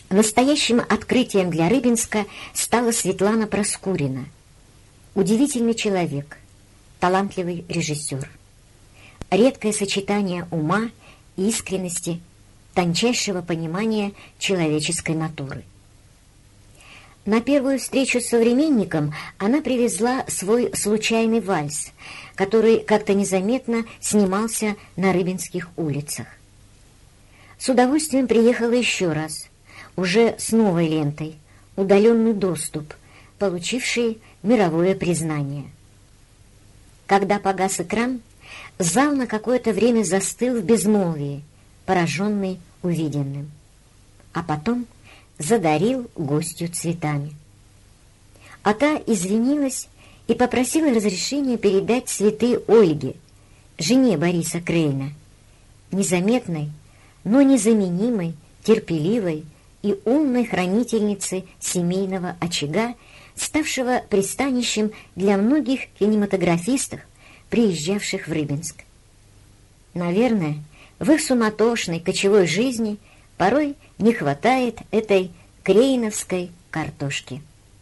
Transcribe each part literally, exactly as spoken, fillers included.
Настоящим открытием для Рыбинска стала Светлана Проскурина. Удивительный человек, талантливый режиссер. Редкое сочетание ума, искренности, тончайшего понимания человеческой натуры. На первую встречу с современником она привезла свой случайный вальс, который как-то незаметно снимался на Рыбинских улицах. С удовольствием приехала еще раз, уже с новой лентой «Удаленный доступ», получивший мировое признание. Когда погас экран, зал на какое-то время застыл в безмолвии, пораженный увиденным, а потом задарил гостью цветами. А та извинилась и попросила разрешения передать цветы Ольге, жене Бориса Крейна, незаметной, но незаменимой, терпеливой и умной хранительницы семейного очага, ставшего пристанищем для многих кинематографистов, приезжавших в Рыбинск. Наверное, в их суматошной кочевой жизни порой не хватает этой крейновской картошки.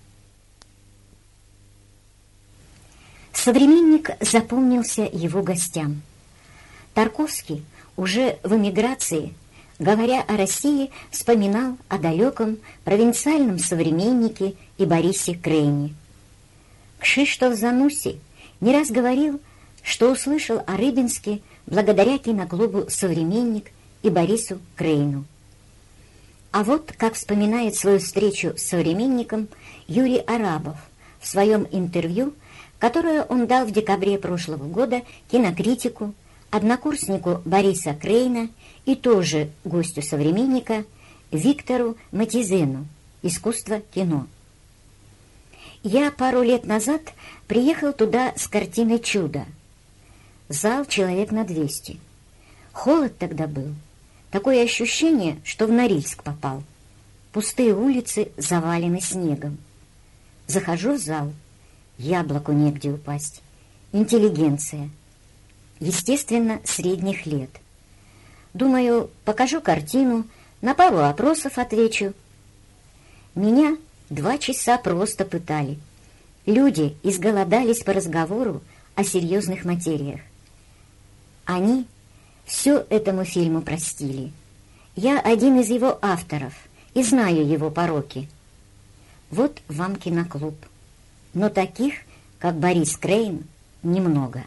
Современник запомнился его гостям. Тарковский уже в эмиграции, говоря о России, вспоминал о далеком провинциальном современнике и Борисе Крейне. Кшиштоф Занусси не раз говорил, что услышал о Рыбинске благодаря киноклубу «Современник» и Борису Крейну. А вот как вспоминает свою встречу с современником Юрий Арабов в своем интервью, которое он дал в декабре прошлого года кинокритику, однокурснику Бориса Крейна и тоже гостю современника Виктору Матизену «Искусство кино». Я пару лет назад приехал туда с картиной «Чудо». Зал человек на двести. Холод тогда был. Такое ощущение, что в Норильск попал. Пустые улицы завалены снегом. Захожу в зал. Яблоку негде упасть. Интеллигенция. Естественно, средних лет. Думаю, покажу картину, на пару вопросов отвечу. Меня два часа просто пытали. Люди изголодались по разговору о серьезных материях. Они все этому фильму простили. Я один из его авторов и знаю его пороки. Вот вам киноклуб. Но таких, как Борис Крейн, немного.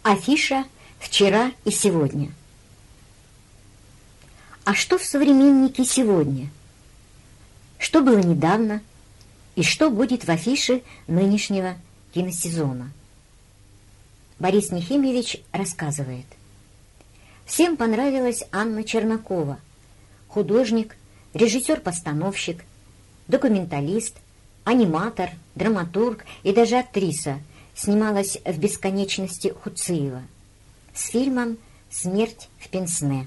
Афиша «Вчера и сегодня». А что в «Современнике» сегодня? Что было недавно? И что будет в афише нынешнего киносезона? Борис Нехимович рассказывает. Всем понравилась Анна Чернакова, художник, режиссер-постановщик, документалист, аниматор, драматург и даже актриса, снималась в «Бесконечности» Хуциева с фильмом «Смерть в Пенсне».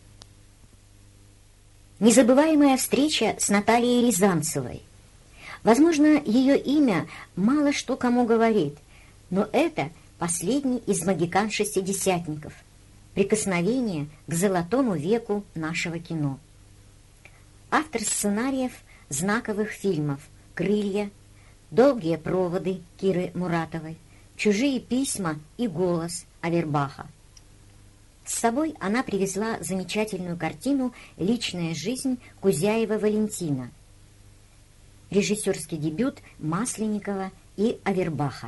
Незабываемая встреча с Натальей Рязанцевой. Возможно, ее имя мало что кому говорит, но это последний из могикан-шестидесятников, прикосновение к золотому веку нашего кино. Автор сценариев знаковых фильмов «Крылья», «Долгие проводы» Киры Муратовой, «Чужие письма» и «Голос» Авербаха. С собой она привезла замечательную картину «Личная жизнь» Кузяева Валентина, режиссерский дебют Масленникова и Авербаха.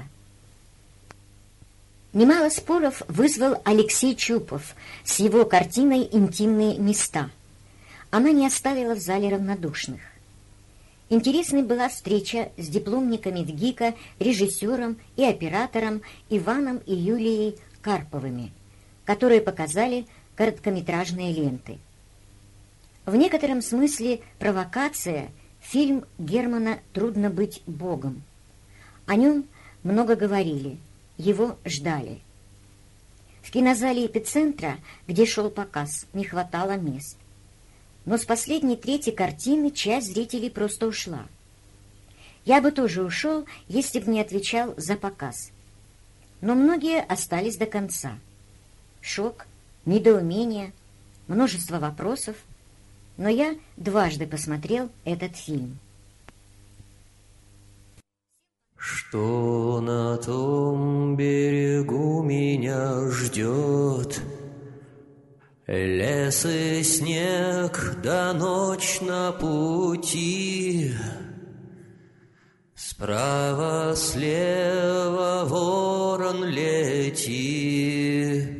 Немало споров вызвал Алексей Чупов с его картиной «Интимные места». Она не оставила в зале равнодушных. Интересной была встреча с дипломниками ВГИКа, режиссером и оператором Иваном и Юлией Карповыми, которые показали короткометражные ленты. В некотором смысле провокация — фильм Германа «Трудно быть Богом». О нем много говорили, его ждали. В кинозале «Эпицентра», где шел показ, не хватало мест. Но с последней трети картины часть зрителей просто ушла. Я бы тоже ушел, если бы не отвечал за показ. Но многие остались до конца. Шок, недоумение, множество вопросов, но я дважды посмотрел этот фильм. Что на том берегу меня ждет? Лес и снег, да ночь на пути. Справа, слева ворон лети.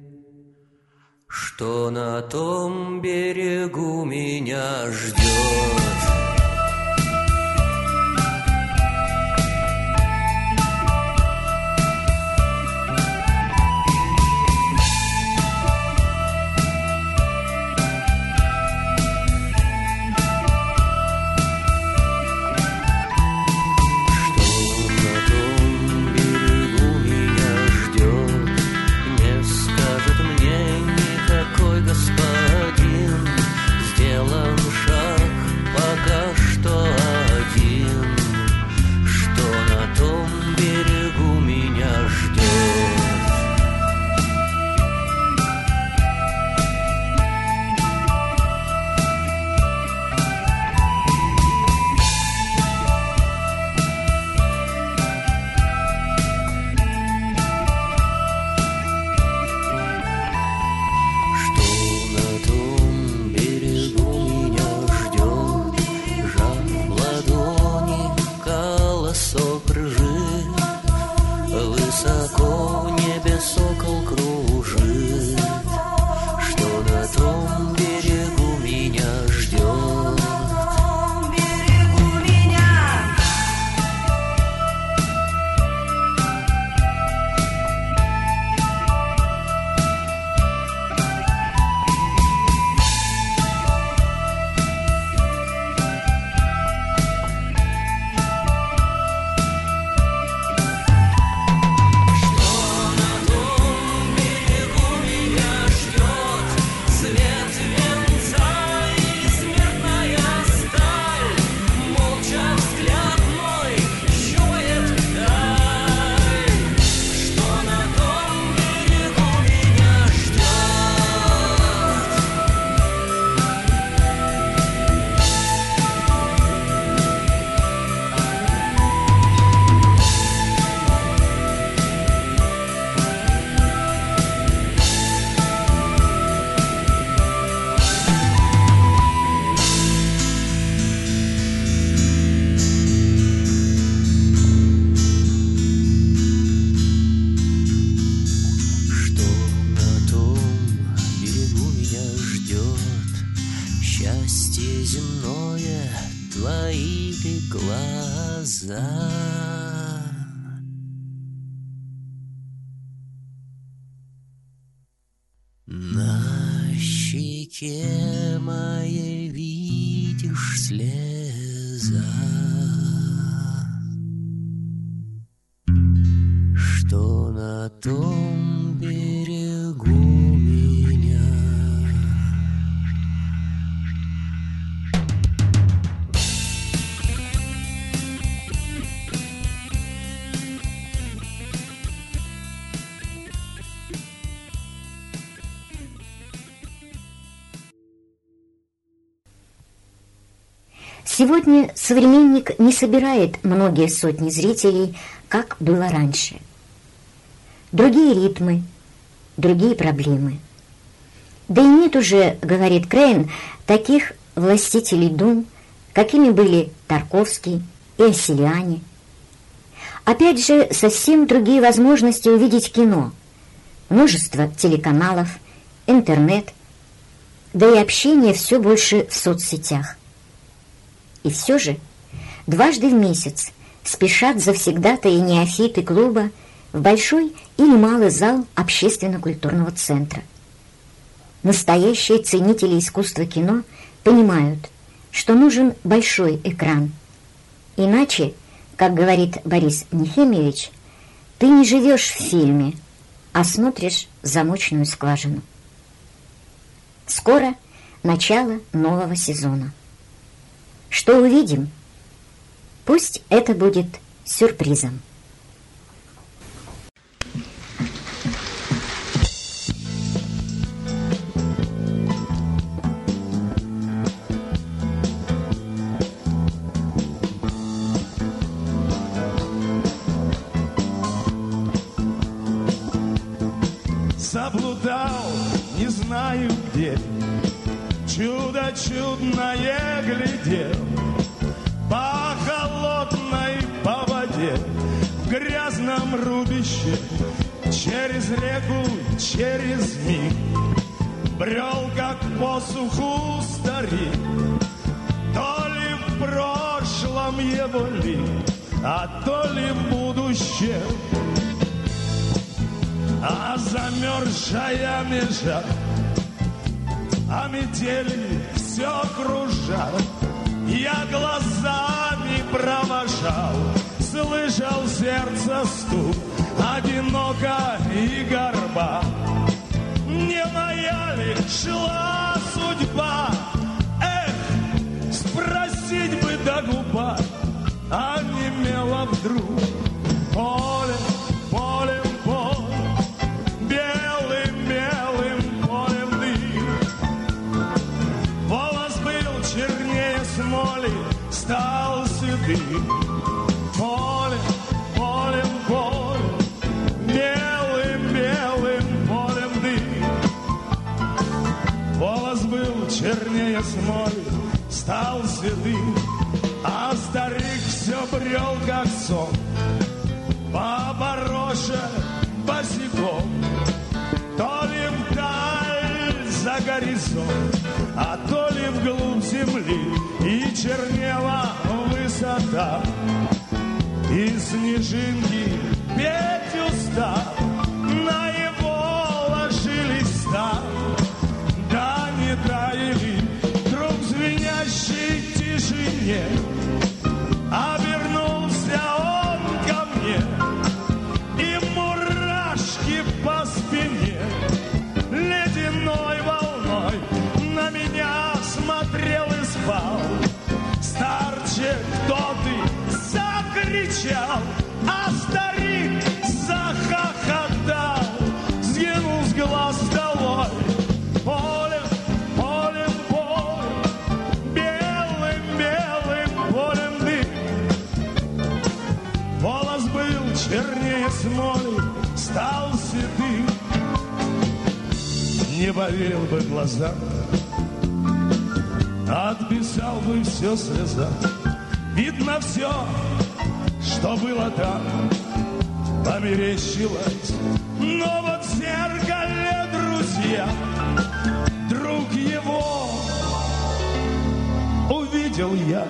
Что на том берегу меня ждет? Господин сделал шаг по твои ты глаза. На щеке моей видишь слеза, что на том берегу меня. Сегодня «Современник» не собирает многие сотни зрителей, как было раньше. Другие ритмы, другие проблемы. Да и нет уже, говорит Крейн, таких властителей дум, какими были Тарковский и Асселиани. Опять же, совсем другие возможности увидеть кино. Множество телеканалов, интернет, да и общение все больше в соцсетях. И все же дважды в месяц спешат завсегдатаи и неофиты клуба в большой или малый зал общественно-культурного центра. Настоящие ценители искусства кино понимают, что нужен большой экран. Иначе, как говорит Борис Нехемевич, ты не живешь в фильме, а смотришь в замочную скважину. Скоро начало нового сезона. Что увидим? Пусть это будет сюрпризом. Заблудал, не знаю где, чудо чудное глядел, по холодной по воде, в грязном рубище, через реку, через миг, брел, как по суху старик, то ли в прошлом его лик, а то ли в будущем. А замерзшая межа, а метели все кружат. Я глазами провожал, слышал сердце стук, одиноко и горба. Не моя ли шла судьба? Эх, спросить бы до губа, а немела вдруг. Поле, полем, полем, белым-белым полем дым. Волос был чернее смоли, стал седым. Полем, полем, полем, белым-белым полем дым. Волос был чернее смоли, стал седым. А старик все брел, как сон, по бороше босиком, то ли вдаль за горизонт, а то ли вглубь земли, и чернела высота, и снежинки петь устав на его ложились там, да не таяли вдруг в звенящей тишине. Обернулся он ко мне, и мурашки по спине ледяной волной на меня смотрел и спал. Старче, кто ты? Закричал, а старик захохотал, сгинул с глаз долой. Полем, полем, полем, белым-белым полем дым. Волос был чернее смоли, стал седым. Не поверил бы глазам, отписал бы все слеза. Видно все, что было там, померещилось. Но вот в зеркале, друзья, друг его увидел увидел я.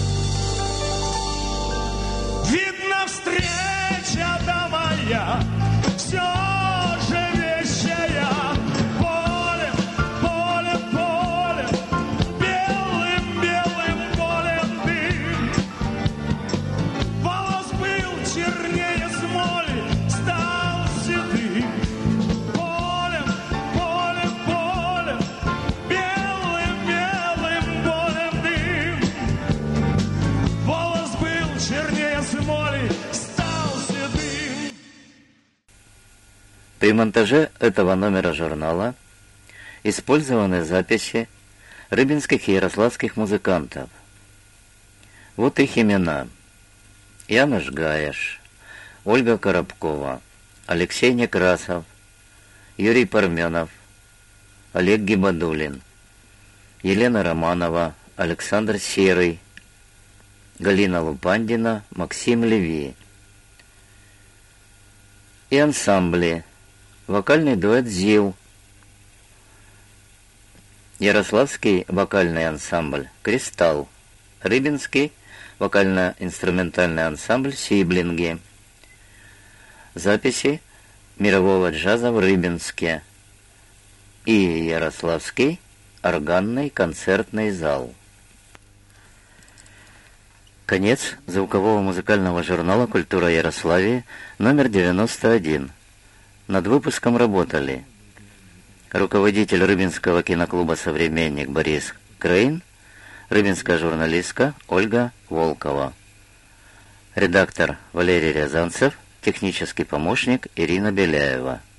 Видно, встреча-то моя все же вещая. Полем, полем, полем, белым, белым полем дым. Волос был чернее смоли, стал седым. Полем, полем, полем, белым, белым полем дым. Волос был чернее смоли, стал седым. При монтаже этого номера журнала использованы записи рыбинских и ярославских музыкантов. Вот их имена: Яныш Гаеш, Ольга Коробкова, Алексей Некрасов, Юрий Парменов, Олег Гибадулин, Елена Романова, Александр Серый, Галина Лупандина, Максим Леви. И ансамбли: вокальный дуэт «ЗИЛ», Ярославский вокальный ансамбль «Кристалл», Рыбинский вокально-инструментальный ансамбль «Сиблинги». Записи мирового джаза в Рыбинске и Ярославский органный концертный зал. Конец звукового музыкального журнала «Культура Ярославии», номер девяносто один. Над выпуском работали руководитель Рыбинского киноклуба «Современник» Борис Крейн, рыбинская журналистка Ольга Волкова, редактор Валерий Рязанцев, технический помощник Ирина Беляева.